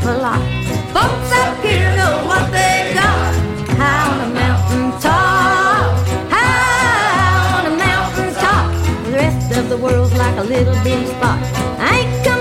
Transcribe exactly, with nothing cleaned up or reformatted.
a lot. Folks up here know what they got. High on a mountain top, high on a mountain top. The rest of the world's like a little bitty spot. I ain't come